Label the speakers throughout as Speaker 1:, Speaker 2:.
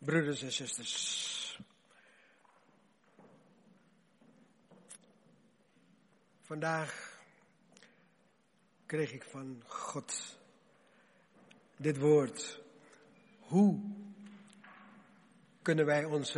Speaker 1: Broeders en zusters, vandaag kreeg ik van God dit woord. Hoe kunnen wij ons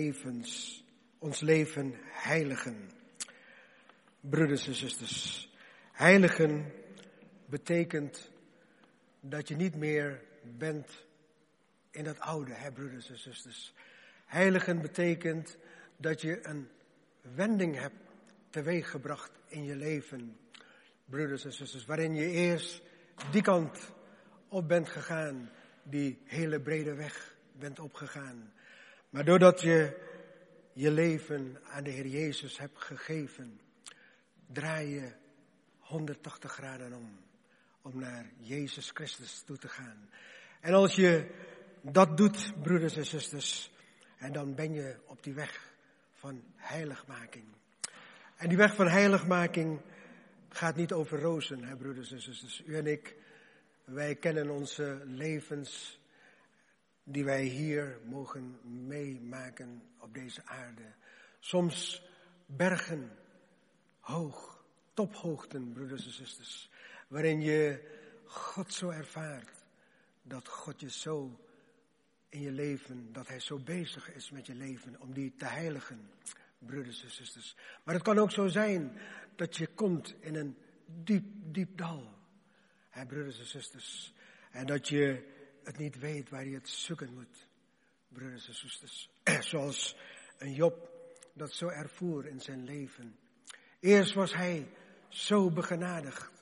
Speaker 1: leven heiligen? Broeders en zusters, heiligen betekent dat je niet meer bent in dat oude, broeders en zusters. Heiligen betekent dat je een wending hebt teweeggebracht in je leven, broeders en zusters, waarin je eerst die kant op bent gegaan, die hele brede weg bent opgegaan. Maar doordat je je leven aan de Heer Jezus hebt gegeven, draai je 180 graden om naar Jezus Christus toe te gaan. En als je dat doet, broeders en zusters, en dan ben je op die weg van heiligmaking. En die weg van heiligmaking gaat niet over rozen, broeders en zusters. U en ik, wij kennen onze levens die wij hier mogen meemaken op deze aarde. Soms bergen hoog, tophoogten, broeders en zusters, waarin je God zo ervaart, dat God je zo in je leven, dat hij zo bezig is met je leven om die te heiligen, broeders en zusters. Maar het kan ook zo zijn dat je komt in een diep dal, broeders en zusters. En dat je het niet weet waar je het zoeken moet, broeders en zusters. Zoals een Job dat zo ervoer in zijn leven. Eerst was hij zo begenadigd.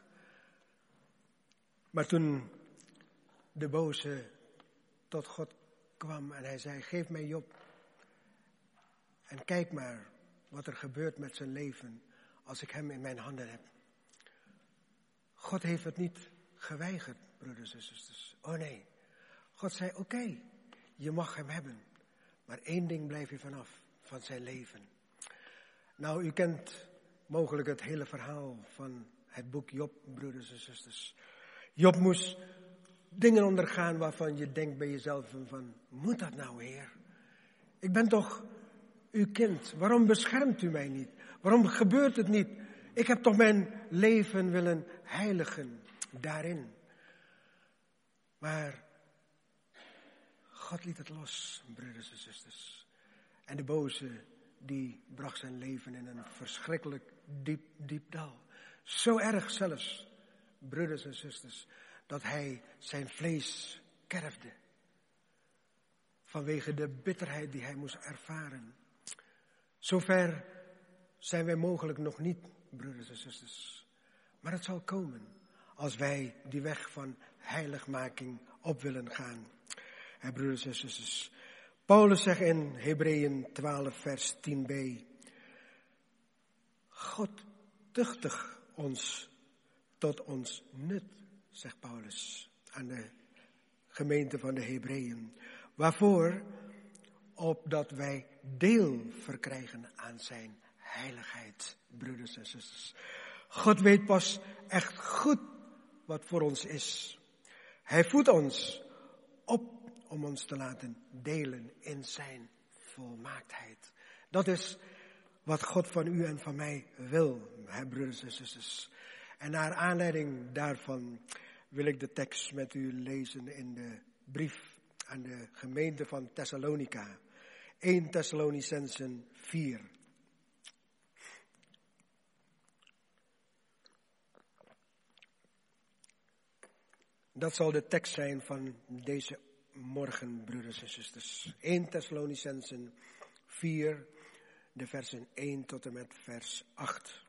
Speaker 1: Maar toen de boze tot God kwam en hij zei, geef mij Job. En kijk maar wat er gebeurt met zijn leven als ik hem in mijn handen heb. God heeft het niet geweigerd, broeders en zusters. Oh nee. God zei, oké, je mag hem hebben. Maar één ding blijf je vanaf, van zijn leven. Nou, u kent mogelijk het hele verhaal van het boek Job, broeders en zusters. Job moest dingen ondergaan waarvan je denkt bij jezelf van, moet dat nou, Heer? Ik ben toch uw kind. Waarom beschermt u mij niet? Waarom gebeurt het niet? Ik heb toch mijn leven willen heiligen daarin. Maar God liet het los, broeders en zusters. En de boze, die bracht zijn leven in een verschrikkelijk diep dal. Zo erg zelfs, broeders en zusters, dat hij zijn vlees kerfde. Vanwege de bitterheid die hij moest ervaren. Zover zijn wij mogelijk nog niet, broeders en zusters. Maar het zal komen als wij die weg van heiligmaking op willen gaan. En broeders en zusters, Paulus zegt in Hebreeën 12 vers 10b. God tuchtig ons tot ons nut, zegt Paulus aan de gemeente van de Hebreeën. Waarvoor? Opdat wij deel verkrijgen aan zijn heiligheid, broeders en zusters. God weet pas echt goed wat voor ons is. Hij voedt ons op om ons te laten delen in zijn volmaaktheid. Dat is wat God van u en van mij wil, broeders en zusters. En naar aanleiding daarvan wil ik de tekst met u lezen in de brief aan de gemeente van Thessalonica. 1 Thessalonicenzen 4. Dat zal de tekst zijn van deze morgen, broeders en zusters. 1 Thessalonicenzen 4, de versen 1 tot en met vers 8.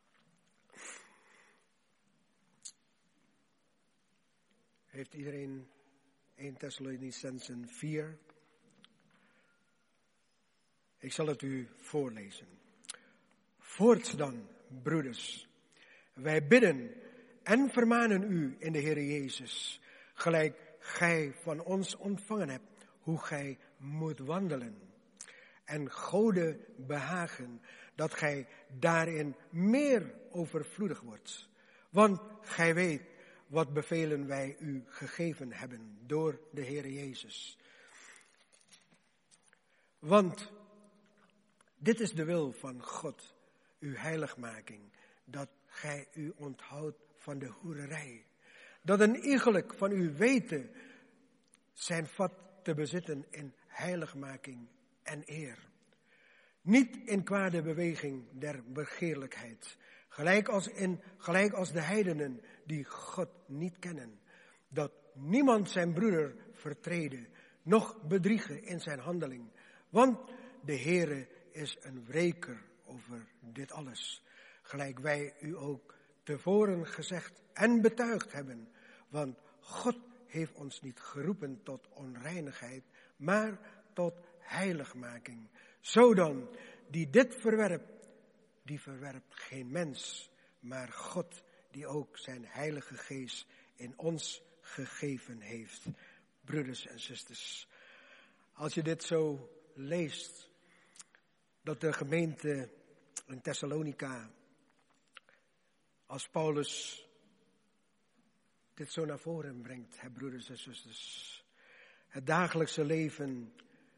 Speaker 1: Heeft iedereen 1 Thessalonicenzen 4? Ik zal het u voorlezen. Voorts dan, broeders, wij bidden en vermanen u in de Heer Jezus, gelijk gij van ons ontvangen hebt, hoe gij moet wandelen. En Gode behagen, dat gij daarin meer overvloedig wordt. Want gij weet wat bevelen wij u gegeven hebben door de Heer Jezus. Want dit is de wil van God, uw heiligmaking, dat gij u onthoudt van de hoererij. Dat een iegelijk van u weten zijn vat te bezitten in heiligmaking en eer. Niet in kwade beweging der begeerlijkheid, gelijk als de heidenen die God niet kennen. Dat niemand zijn broeder vertreden, noch bedriegen in zijn handeling. Want de Heere is een wreker over dit alles. Gelijk wij u ook tevoren gezegd en betuigd hebben. Want God heeft ons niet geroepen tot onreinigheid, maar tot heiligmaking. Zo dan, die dit verwerpt, die verwerpt geen mens, maar God die ook zijn heilige geest in ons gegeven heeft. Broeders en zusters, als je dit zo leest, dat de gemeente in Thessalonica, als Paulus dit zo naar voren brengt, hè, broeders en zusters, het dagelijkse leven,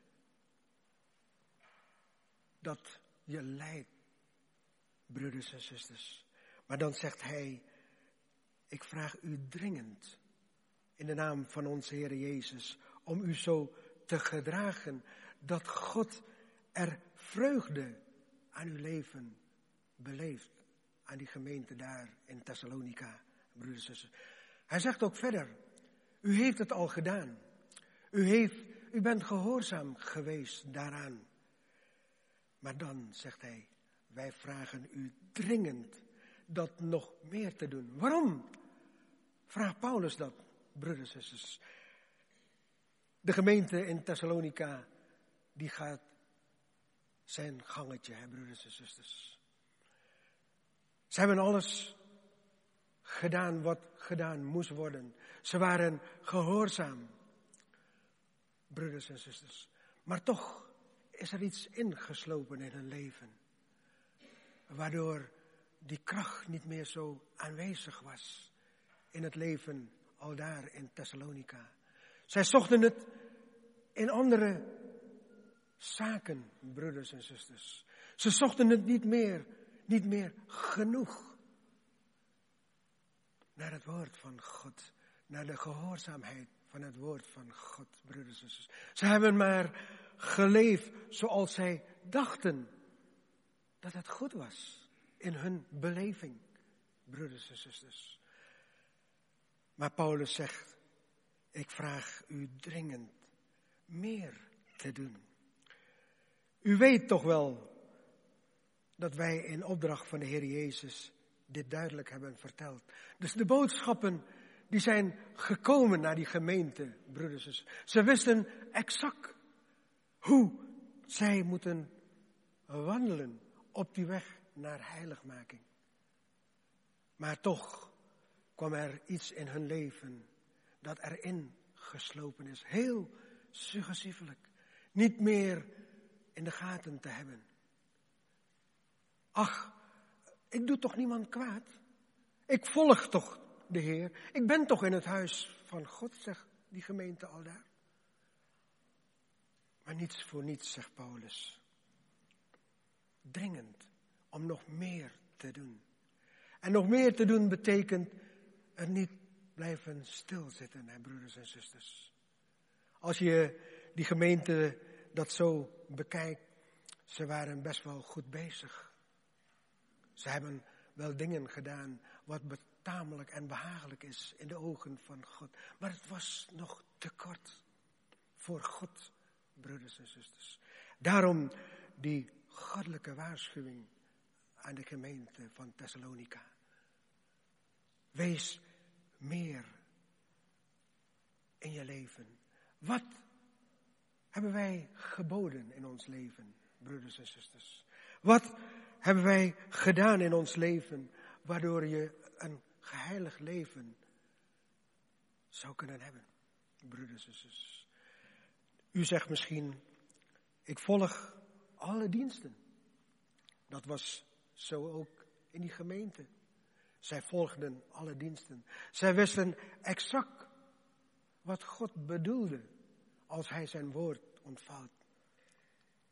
Speaker 1: dat je lijdt, broeders en zusters. Maar dan zegt hij, ik vraag u dringend, in de naam van onze Heer Jezus, om u zo te gedragen, dat God er vreugde aan uw leven beleeft, aan die gemeente daar in Thessalonica, broeders en zusters. Hij zegt ook verder, u heeft het al gedaan. U bent gehoorzaam geweest daaraan. Maar dan, zegt hij, wij vragen u dringend dat nog meer te doen. Waarom vraagt Paulus dat, broeders en zusters? De gemeente in Thessalonica, die gaat zijn gangetje, hè, broeders en zusters. Ze hebben alles gedaan wat gedaan moest worden. Ze waren gehoorzaam, broeders en zusters. Maar toch is er iets ingeslopen in hun leven, waardoor die kracht niet meer zo aanwezig was in het leven al daar in Thessalonica. Zij zochten het in andere zaken, broeders en zusters. Ze zochten het niet meer genoeg naar het woord van God, naar de gehoorzaamheid van het woord van God, broeders en zusters. Ze hebben maar geleefd zoals zij dachten dat het goed was in hun beleving, broeders en zusters. Maar Paulus zegt, ik vraag u dringend meer te doen. U weet toch wel dat wij in opdracht van de Heer Jezus dit duidelijk hebben verteld. Dus de boodschappen die zijn gekomen naar die gemeente, broeders en zusters. Ze wisten exact hoe zij moeten wandelen op die weg naar heiligmaking. Maar toch kwam er iets in hun leven dat erin geslopen is. Heel suggestiefelijk. Niet meer in de gaten te hebben. Ach, ik doe toch niemand kwaad? Ik volg toch de Heer? Ik ben toch in het huis van God, zegt die gemeente al daar. Maar niets voor niets, zegt Paulus. Dringend om nog meer te doen. En nog meer te doen betekent er niet blijven stilzitten, hè, broeders en zusters. Als je die gemeente dat zo bekijkt, ze waren best wel goed bezig. Ze hebben wel dingen gedaan wat betamelijk en behagelijk is in de ogen van God. Maar het was nog te kort voor God, broeders en zusters. Daarom die goddelijke waarschuwing aan de gemeente van Thessalonica. Wees meer in je leven. Wat hebben wij geboden in ons leven, broeders en zusters? Wat hebben wij gedaan in ons leven, waardoor je een geheiligd leven zou kunnen hebben, broeders en zusters? U zegt misschien, ik volg alle diensten. Dat was zo ook in die gemeente. Zij volgden alle diensten. Zij wisten exact wat God bedoelde als hij zijn woord ontvouwt.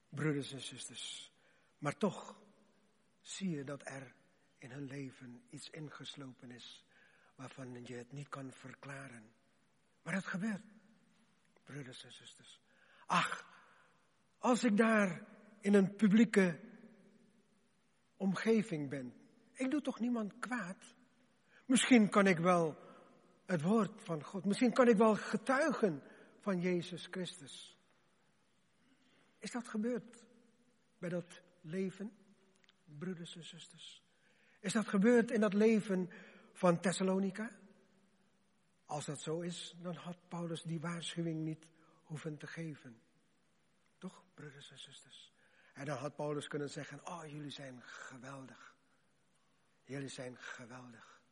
Speaker 1: broeders en zusters. Maar toch zie je dat er in hun leven iets ingeslopen is waarvan je het niet kan verklaren. Maar het gebeurt, broeders en zusters. Ach, als ik daar in een publieke omgeving ben, ik doe toch niemand kwaad? Misschien kan ik wel het woord van God, misschien kan ik wel getuigen van Jezus Christus. Is dat gebeurd bij dat leven, broeders en zusters? Is dat gebeurd in dat leven van Thessalonica? Als dat zo is, dan had Paulus die waarschuwing niet hoeven te geven. Toch, broeders en zusters? En dan had Paulus kunnen zeggen, oh, jullie zijn geweldig. Jullie zijn geweldig.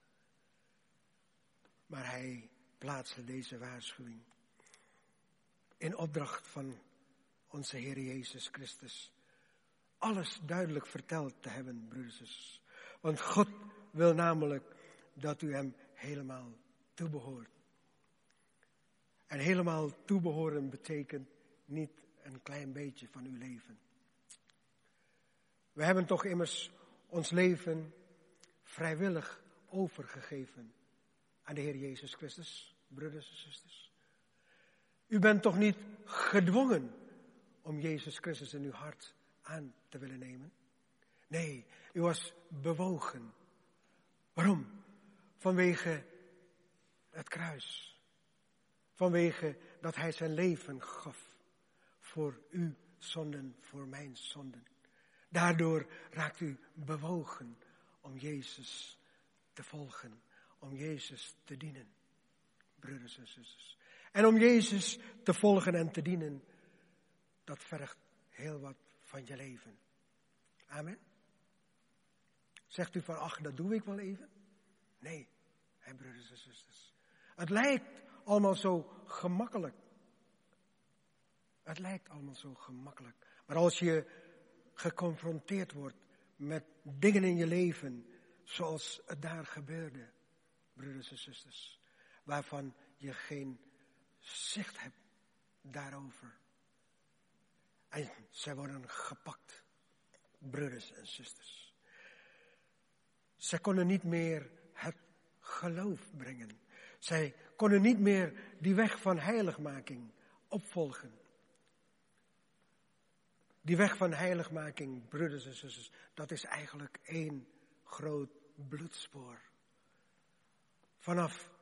Speaker 1: Maar hij plaatste deze waarschuwing in opdracht van onze Heer Jezus Christus. Alles duidelijk verteld te hebben, broeders en zusters. Want God wil namelijk dat u hem helemaal toebehoort. En helemaal toebehoren betekent niet een klein beetje van uw leven. We hebben toch immers ons leven vrijwillig overgegeven aan de Heer Jezus Christus, broeders en zusters. U bent toch niet gedwongen om Jezus Christus in uw hart aan te willen nemen? Nee, u was bewogen. Waarom? Vanwege het kruis. Vanwege dat hij zijn leven gaf voor uw zonden, voor mijn zonden. Daardoor raakt u bewogen om Jezus te volgen, om Jezus te dienen, broeders en zusters. En om Jezus te volgen en te dienen, dat vergt heel wat van je leven. Amen. Zegt u van, ach, dat doe ik wel even? Nee, broeders en zusters. Het lijkt allemaal zo gemakkelijk. Het lijkt allemaal zo gemakkelijk. Maar als je geconfronteerd wordt met dingen in je leven, zoals het daar gebeurde, broeders en zusters, waarvan je geen zicht hebt daarover. En zij worden gepakt, broeders en zusters. Zij konden niet meer het geloof brengen. Zij konden niet meer die weg van heiligmaking opvolgen. Die weg van heiligmaking, broeders en zusters, dat is eigenlijk één groot bloedspoor. Vanaf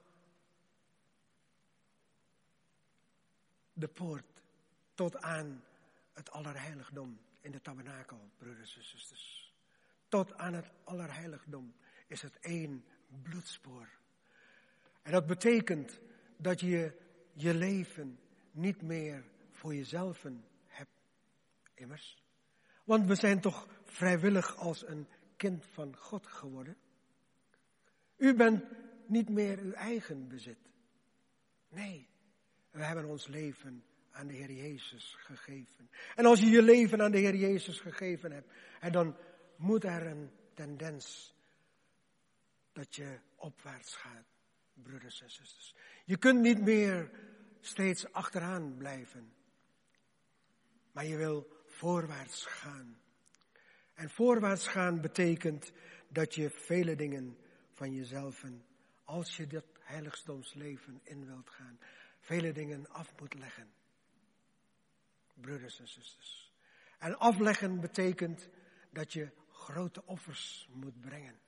Speaker 1: de poort tot aan het allerheiligdom in de tabernakel, broeders en zusters. Tot aan het allerheiligdom is het één bloedspoor. En dat betekent dat je je leven niet meer voor jezelf hebt, immers. Want we zijn toch vrijwillig als een kind van God geworden. U bent niet meer uw eigen bezit. Nee, we hebben ons leven aan de Heer Jezus gegeven. En als je je leven aan de Heer Jezus gegeven hebt, en dan moet er een tendens dat je opwaarts gaat, broeders en zusters. Je kunt niet meer steeds achteraan blijven, maar je wil voorwaarts gaan. En voorwaarts gaan betekent dat je vele dingen van jezelf, als je dat heiligdomsleven in wilt gaan, vele dingen af moet leggen. Broeders en zusters. En afleggen betekent dat je grote offers moet brengen.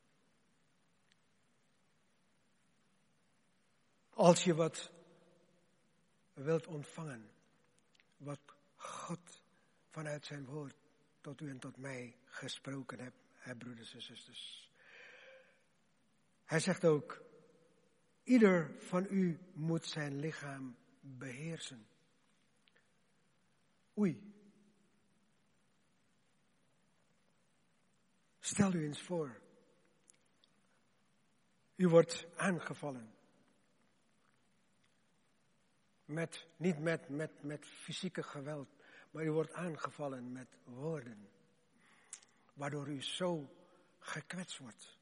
Speaker 1: Als je wat wilt ontvangen, wat God vanuit zijn woord tot u en tot mij gesproken hebt, broeders en zusters. Hij zegt ook, ieder van u moet zijn lichaam beheersen. Oei. Stel u eens voor. U wordt aangevallen. Niet met fysieke geweld, maar u wordt aangevallen met woorden. Waardoor u zo gekwetst wordt.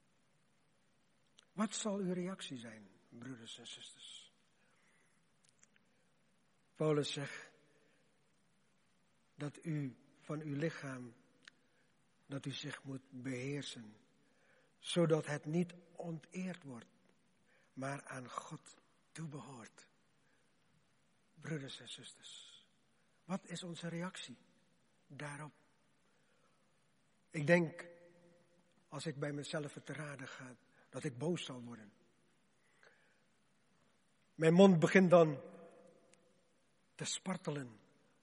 Speaker 1: Wat zal uw reactie zijn, broeders en zusters? Paulus zegt, dat u van uw lichaam, dat u zich moet beheersen, zodat het niet onteerd wordt, maar aan God toebehoort. Broeders en zusters, wat is onze reactie daarop? Ik denk, als ik bij mezelf te raden ga, dat ik boos zal worden. Mijn mond begint dan te spartelen.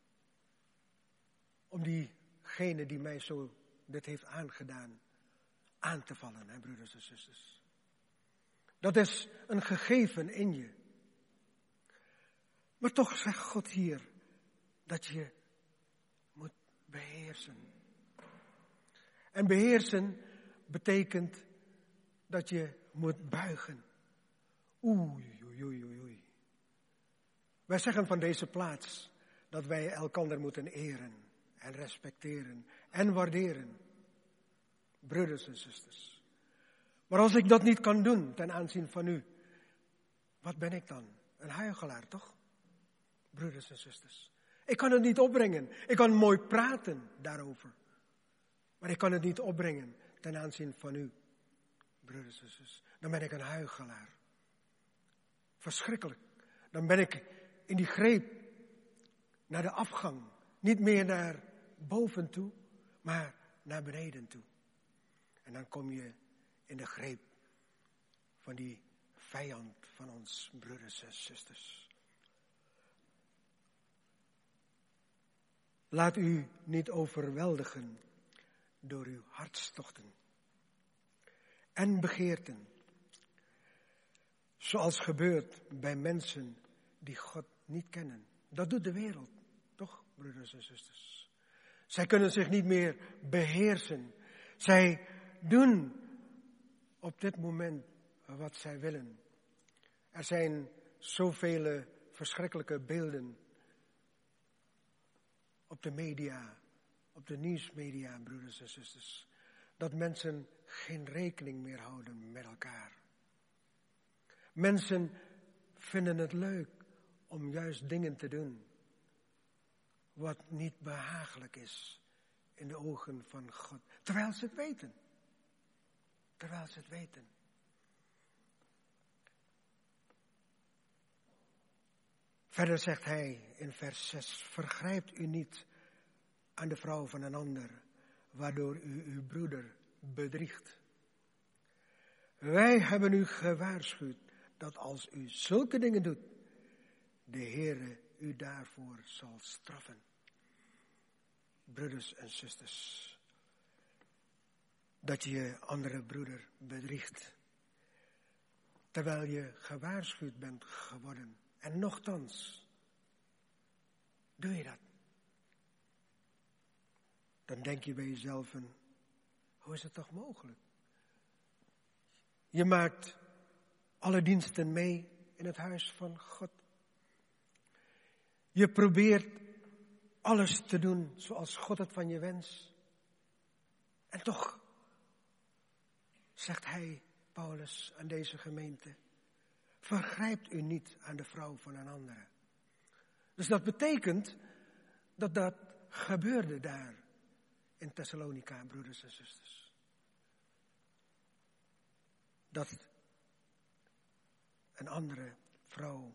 Speaker 1: Om diegene die mij zo dit heeft aangedaan, aan te vallen, hè, broeders en zusters. Dat is een gegeven in je. Maar toch zegt God hier dat je moet beheersen. En beheersen betekent dat je moet buigen. Oei, oei, oei, oei. Wij zeggen van deze plaats dat wij elkander moeten eren en respecteren en waarderen. Broeders en zusters. Maar als ik dat niet kan doen ten aanzien van u, wat ben ik dan? Een huichelaar, toch? Broeders en zusters. Ik kan het niet opbrengen. Ik kan mooi praten daarover. Maar ik kan het niet opbrengen ten aanzien van u. Broeders en zusters. Dan ben ik een huichelaar. Verschrikkelijk. Dan ben ik in die greep naar de afgang. Niet meer naar boven toe, maar naar beneden toe. En dan kom je in de greep van die vijand van ons, broeders en zusters. Laat u niet overweldigen door uw hartstochten en begeerten, zoals gebeurt bij mensen die God niet kennen. Dat doet de wereld, toch, broeders en zusters? Zij kunnen zich niet meer beheersen. Zij doen op dit moment wat zij willen. Er zijn zoveel verschrikkelijke beelden op de media, op de nieuwsmedia, broeders en zusters, dat mensen geen rekening meer houden met elkaar. Mensen vinden het leuk om juist dingen te doen wat niet behagelijk is in de ogen van God. Terwijl ze het weten. Terwijl ze het weten. Verder zegt hij in vers 6, vergrijpt u niet aan de vrouw van een ander, waardoor u uw broeder bedriegt. Wij hebben u gewaarschuwd dat als u zulke dingen doet, de Heere u daarvoor zal straffen. Broeders en zusters, dat je je andere broeder bedriegt, terwijl je gewaarschuwd bent geworden. En nochtans, doe je dat. Dan denk je bij jezelf, hoe is het toch mogelijk? Je maakt alle diensten mee in het huis van God. Je probeert alles te doen zoals God het van je wenst. En toch zegt hij, Paulus, aan deze gemeente, vergrijpt u niet aan de vrouw van een andere. Dus dat betekent dat dat gebeurde daar in Thessalonica, broeders en zusters. Dat een andere vrouw,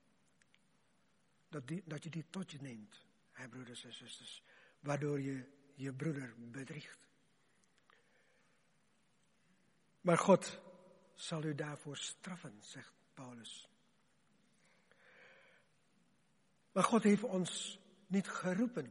Speaker 1: dat je die tot je neemt, hè, broeders en zusters, waardoor je je broeder bedriegt. Maar God zal u daarvoor straffen, zegt Paulus. Maar God heeft ons niet geroepen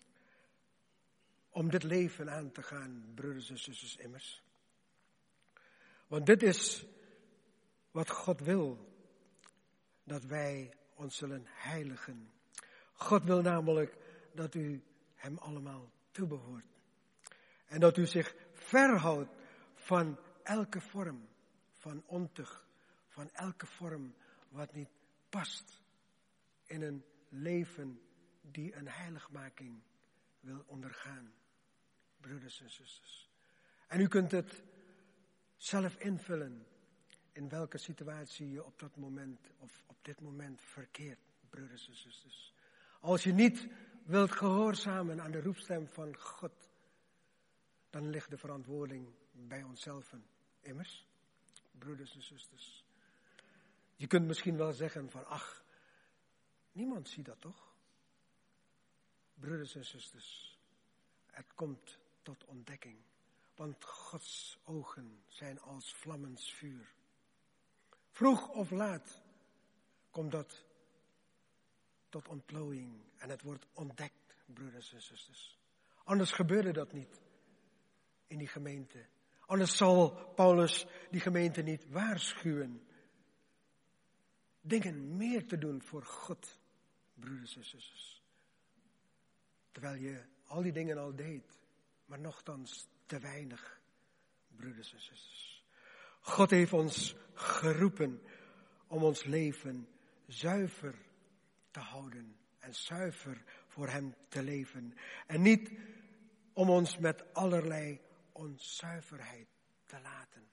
Speaker 1: om dit leven aan te gaan, broeders en zusters, immers. Want dit is wat God wil, dat wij ons zullen heiligen. God wil namelijk dat u hem allemaal toebehoort. En dat u zich verhoudt van elke vorm van ontucht, van elke vorm wat niet past in een leven die een heiligmaking wil ondergaan, broeders en zusters. En u kunt het zelf invullen in welke situatie je op dat moment of op dit moment verkeert, broeders en zusters. Als je niet wilt gehoorzamen aan de roepstem van God, dan ligt de verantwoording bij onszelf. Immers, broeders en zusters. Je kunt misschien wel zeggen van, ach, niemand ziet dat toch? Broeders en zusters, het komt tot ontdekking. Want Gods ogen zijn als vlammend vuur. Vroeg of laat komt dat tot ontplooiing en het wordt ontdekt, broeders en zusters. Anders gebeurde dat niet in die gemeente. Anders zal Paulus die gemeente niet waarschuwen. Dingen meer te doen voor God, broeders en zusters. Terwijl je al die dingen al deed, maar nochtans te weinig, broeders en zusters. God heeft ons geroepen om ons leven zuiver te houden en zuiver voor hem te leven. En niet om ons met allerlei onzuiverheid te laten.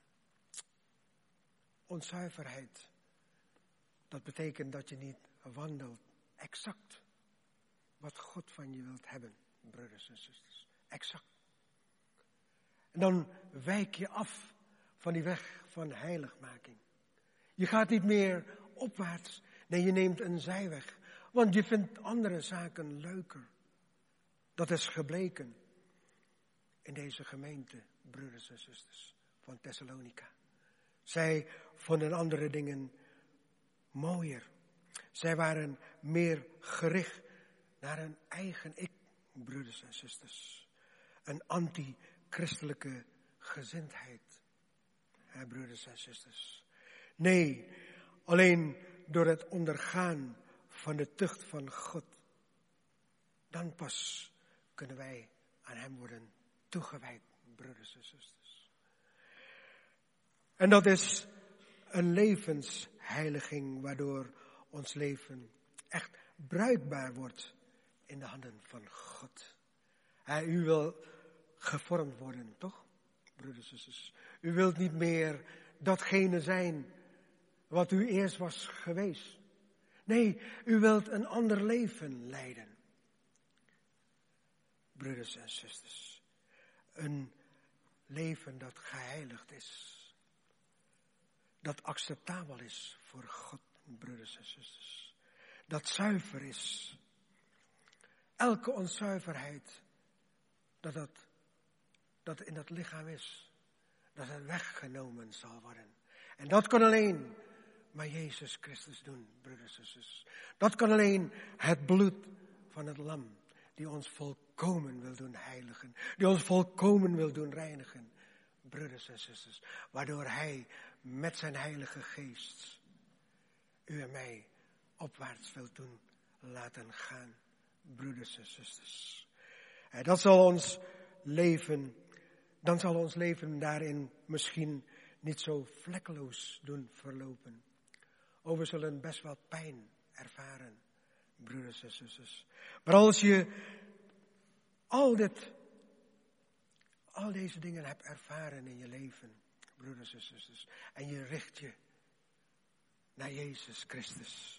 Speaker 1: Onzuiverheid, dat betekent dat je niet wandelt exact wat God van je wilt hebben, broeders en zusters. Exact. En dan wijk je af van die weg van heiligmaking. Je gaat niet meer opwaarts. Nee, je neemt een zijweg. Want je vindt andere zaken leuker. Dat is gebleken in deze gemeente, broeders en zusters van Thessalonica. Zij vonden andere dingen mooier. Zij waren meer gericht naar hun eigen ik, broeders en zusters. Een anti-christelijke gezindheid, broeders en zusters. Nee, alleen door het ondergaan van de tucht van God, dan pas kunnen wij aan hem worden toegewijd, broeders en zusters. En dat is een levensheiliging waardoor ons leven echt bruikbaar wordt in de handen van God. U wil gevormd worden, toch, broeders en zusters? U wilt niet meer datgene zijn wat u eerst was geweest. Nee, u wilt een ander leven leiden. Broeders en zusters, een leven dat geheiligd is. Dat acceptabel is voor God, broeders en zusters. Dat zuiver is. Elke onzuiverheid dat in dat lichaam is, dat het weggenomen zal worden. En dat kan alleen maar Jezus Christus doen, broeders en zusters. Dat kan alleen het bloed van het lam, die ons volkomen wil doen heiligen. Die ons volkomen wil doen reinigen, broeders en zusters. Waardoor hij met zijn heilige geest u en mij opwaarts wil doen laten gaan, broeders en zusters. En dat zal ons leven, dan zal ons leven daarin misschien niet zo vlekkeloos doen verlopen. Oh, we zullen best wel pijn ervaren, broeders en zusters. Maar als je al deze dingen hebt ervaren in je leven, broeders en zusters, en je richt je naar Jezus Christus.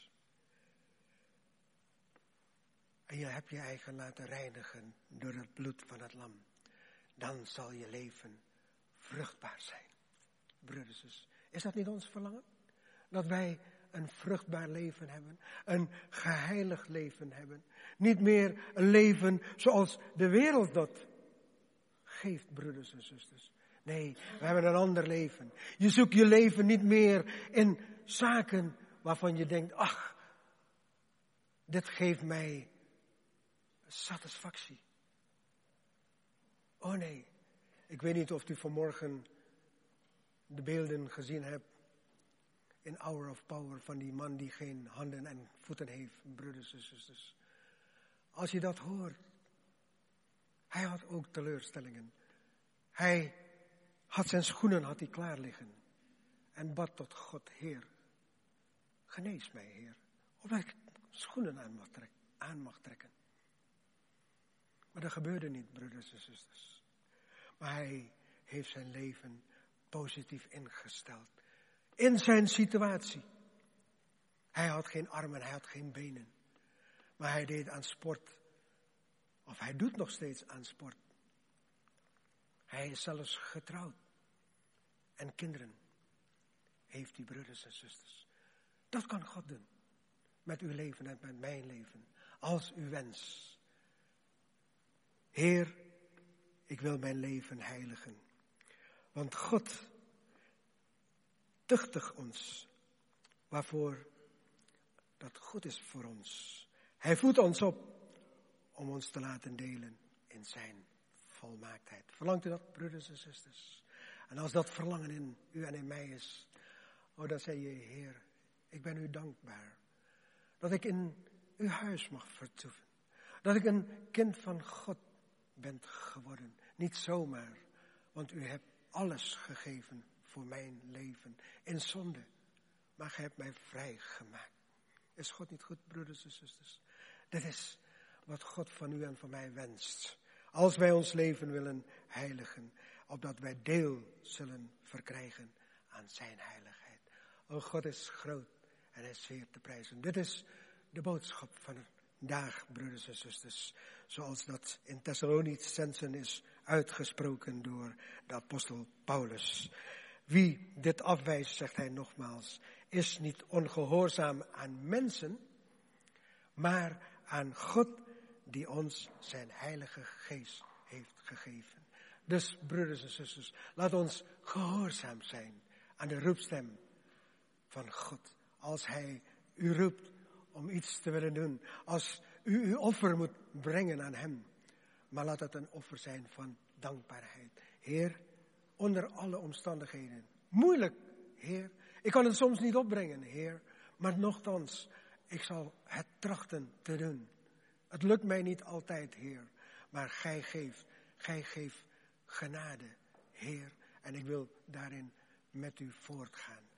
Speaker 1: En je hebt je eigen laten reinigen door het bloed van het lam. Dan zal je leven vruchtbaar zijn. Broeders en zusters, is dat niet ons verlangen? Dat wij een vruchtbaar leven hebben. Een geheiligd leven hebben. Niet meer een leven zoals de wereld dat geeft, broeders en zusters. Nee, we hebben een ander leven. Je zoekt je leven niet meer in zaken waarvan je denkt, ach, dit geeft mij satisfactie. Oh nee, ik weet niet of u vanmorgen de beelden gezien hebt in Hour of Power van die man die geen handen en voeten heeft, broeders en zusters. Als je dat hoort, hij had ook teleurstellingen. Hij had zijn schoenen klaar liggen en bad tot God, Heer, genees mij, Heer, of ik schoenen aan mag trekken. Maar dat gebeurde niet, broeders en zusters. Maar hij heeft zijn leven positief ingesteld. In zijn situatie. Hij had geen armen, hij had geen benen. Maar hij deed aan sport Of hij doet nog steeds aan sport. Hij is zelfs getrouwd. En kinderen heeft hij, broeders en zusters. Dat kan God doen. Met uw leven en met mijn leven. Als u wens. Heer, ik wil mijn leven heiligen. Want God tuchtigt ons. Waarvoor dat goed is voor ons. Hij voedt ons op om ons te laten delen in zijn volmaaktheid. Verlangt u dat, broeders en zusters? En als dat verlangen in u en in mij is, dan zeg je, Heer, ik ben u dankbaar. Dat ik in uw huis mag vertoeven. Dat ik een kind van God ben geworden. Niet zomaar, want u hebt alles gegeven voor mijn leven in zonde. Maar gij hebt mij vrijgemaakt. Is God niet goed, broeders en zusters? Dit is wat God van u en van mij wenst. Als wij ons leven willen heiligen, opdat wij deel zullen verkrijgen aan zijn heiligheid. O, God is groot en hij is zeer te prijzen. Dit is de boodschap van vandaag, broeders en zusters. Zoals dat in Thessalonicenzen is uitgesproken door de apostel Paulus. Wie dit afwijst, zegt hij nogmaals, is niet ongehoorzaam aan mensen, maar aan God die ons zijn heilige geest heeft gegeven. Dus, broeders en zusters, laat ons gehoorzaam zijn aan de roepstem van God. Als hij u roept om iets te willen doen, als u uw offer moet brengen aan hem, maar laat het een offer zijn van dankbaarheid. Heer, onder alle omstandigheden, moeilijk, Heer, ik kan het soms niet opbrengen, Heer, maar nochtans, ik zal het trachten te doen. Het lukt mij niet altijd, Heer, maar gij geeft genade, Heer, en ik wil daarin met u voortgaan.